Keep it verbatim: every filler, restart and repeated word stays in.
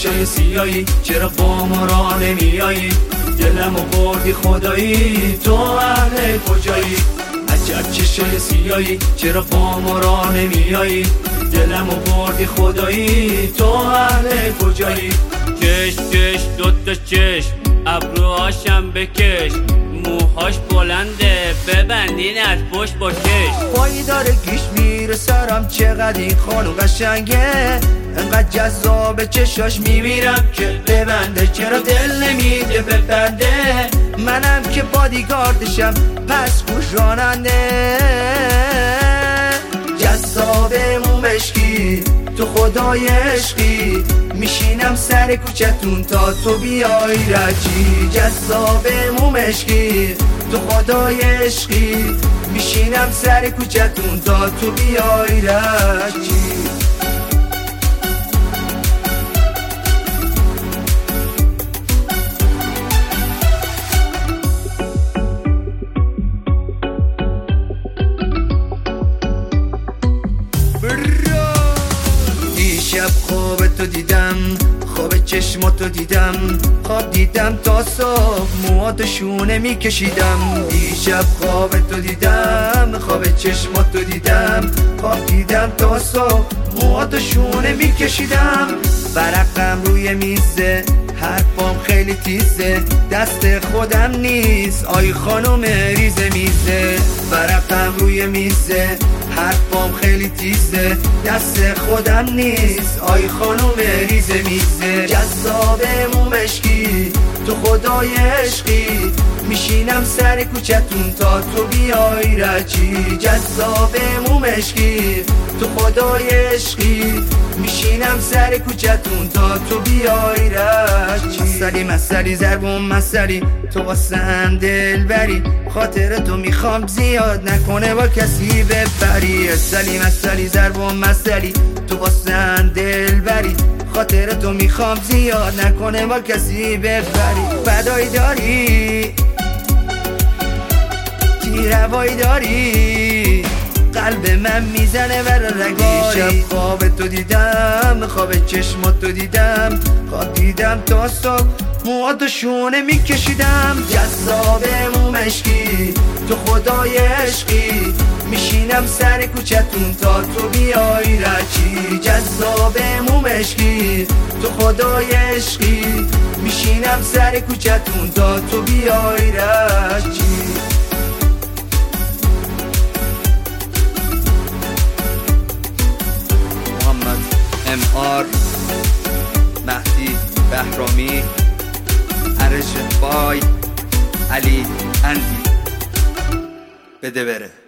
چشای سیایی چرا با ما را نمیایی؟ دلمو بردی خدایی تو اهل کجایی؟ عجب چشای سیایی چرا با ما را نمیایی؟ دلمو بردی خدایی تو اهل کجایی؟ چش چش دوتا چشم ابروهاشم بکش، موهاش بلنده ببندین از پشت با چشم. پایی داره گیش میره سرم چقدر این خانو قشنگه، انقدر جذابه چشاش میمیرم که ببنده. چرا دل نمیده ببنده؟ منم که بادیگاردشم پس گوش راننده. جذابه مومشکی تو خدای عشقی، میشینم سر کوچتون تا تو بیای رجی. جذابه مومشکی تو خدای عشقی، میشینم سر کوچتون تا تو بیای رجی. دیشب خواب تو دیدم، خواب چشماتو دیدم، خواب دیدم تا صبح موهاتو شونه میکشیدم. دیشب خواب تو دیدم، خواب چشماتو دیدم، خواب دیدم تا صبح موهاتو شونه میکشیدم. ورقم روی میزه، حرفام خیلی تیزه، دست خودم نیست آی خانم ریزه میزه. ورقم روی میزه، حرفام خیلی تیزه، دست خودم نیست آی خانم ریزه میزه. جذابه مومشکی تو خدای عشقی، میشینم سر کوچتون تا تو بیای رجی. جذابه مومشکی تو خدای عشقی، میشینم سر کوچتون تا تو بیای رجی. مسلی مسلی ضربون مسلی تو واسم دل بری، خاطر تو میخوام زیاد نکنه با کسی ببری. مسلی مسلی ضربون مسلی تو واسم دل بری، خاطر تو میخوام زیاد نکنه با کسی ببری. فدایی داری تیروایی داری، قلب من میزنه برا رگاری. دیشب خواب تو دیدم، خواب چشماتو دیدم، خواب دیدم تا صبح موهاتو شونه میکشیدم. جذابه مومشکی تو خدای عشقی، میشینم سر کوچتون تا تو بیای رجی. جذابه مومشکی تو خدای عشقی، میشینم سر کوچتون تا تو بیای رجی. ام آر مهدی بهرامی، ارش بای علی اندی، بده بره.